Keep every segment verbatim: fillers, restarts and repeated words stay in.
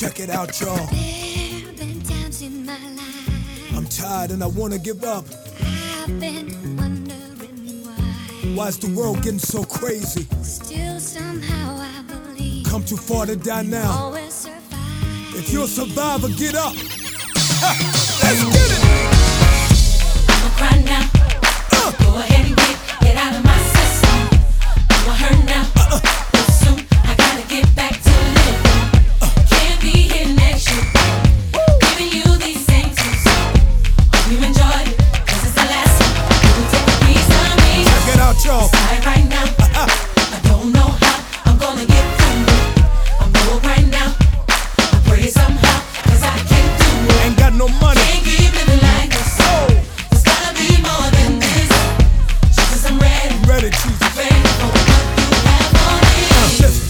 Check it out, y'all. There have been times in my life I'm tired and I wanna give up. I've been wondering why. Why is the world getting so crazy? Still somehow I believe Come too far to die now. always survive. If you're a survivor, get up. Ha, let's get it. I'ma cry now. Uh, Go ahead and get, get out of my system. I'ma hurt now. uh, uh, But soon I gotta get back to living. Can't be here next year. Giving you these same tunes. Hope you enjoyed it, 'cause it's the last one. You can take a piece of me. check it out, y'all. Tired right now. Uh, uh, I don't know how I'm gonna get through it. I'm broke right now. I pray somehow, 'cause I can't do it. ain't got no money. Can't keep living like this. Oh, There's gotta be more than this. Jesus, I'm ready. ready, Jesus. Ready for what you have for me. Uh, listen.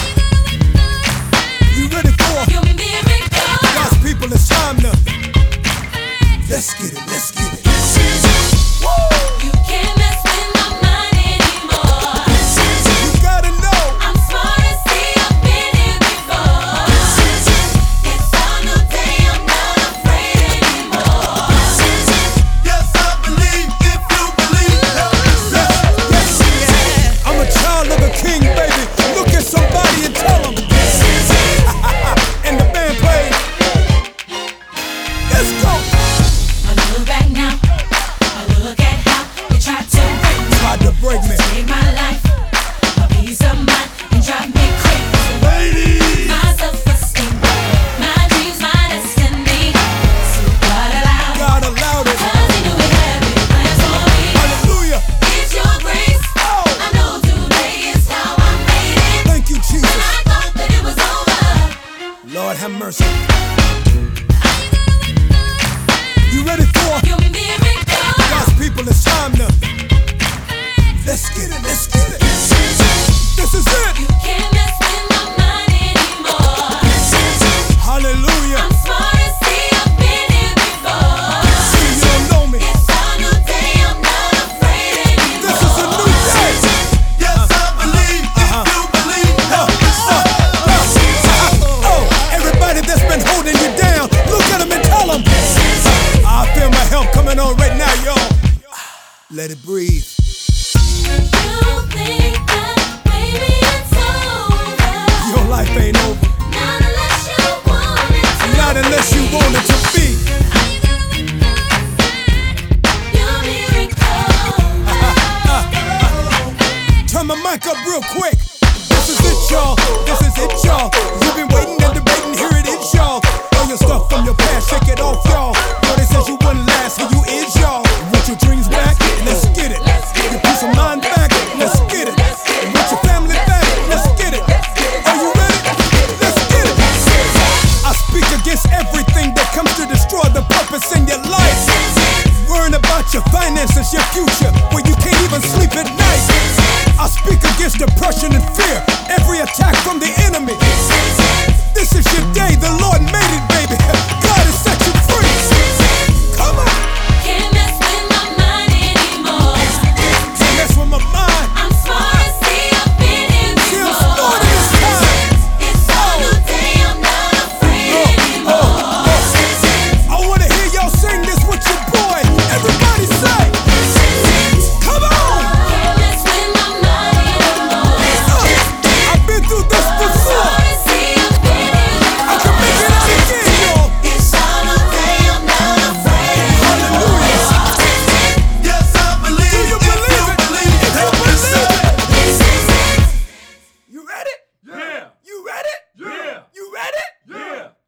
You ready for Your miracle. God's people? It's time to. Let's get it, let's get it. You can't mess with my mind anymore. You gotta know. I'm smart as see, I've been here before. It's a new day, I'm not afraid anymore. Yes, I believe if you believe. Yes, yes. I'm a child of the King, baby. Look at somebody and tell them. And the band plays. Let's go. I look back now. I look at how you tried to break me. Tried to break me. Take my life, my peace of mind, and drive me crazy. Ladies, My self-esteem, my dreams, my destiny. So God allowed, God allowed it. 'cause He knew He had big plans for me. Hallelujah. It's Your grace. Oh, I know today is how I made it. thank you, When Jesus. I thought that it was over. Lord have mercy. You ready for Your miracle. God's people? It's time to. Let's get it, let's get it. This is it. Can't mess with my mind anymore. Hallelujah. I'm smart as see, I've been here before. See, you don't know me. It's a new day, I'm not afraid anymore. This is a new day. yes, I believe if you believe. Oh, everybody that's been holding you down, look at them and tell them. I feel my help coming on right now, y'all. Let it breathe. You think that maybe it's over. Your life ain't over. Not unless you want it to. Not unless you want it to be. Your miracle. Turn my mic up real quick. This is it, y'all. This is it, y'all. You've been waiting and debating. Here it is, y'all. All your stuff from your past, shake it off, y'all. Know they said you wouldn't last. Here you is, y'all. Want your dreams back? Let's get it. Your peace of mind back? Let's get it. Want your family back? Let's get it. Are you ready? Let's get it. I speak against everything that comes to destroy the purpose in your life. Worrying about your finances, your future, where you can't even sleep at night. I speak against depression and fear, every attack from the enemy. This is your day, the Lord made it, baby. God is saying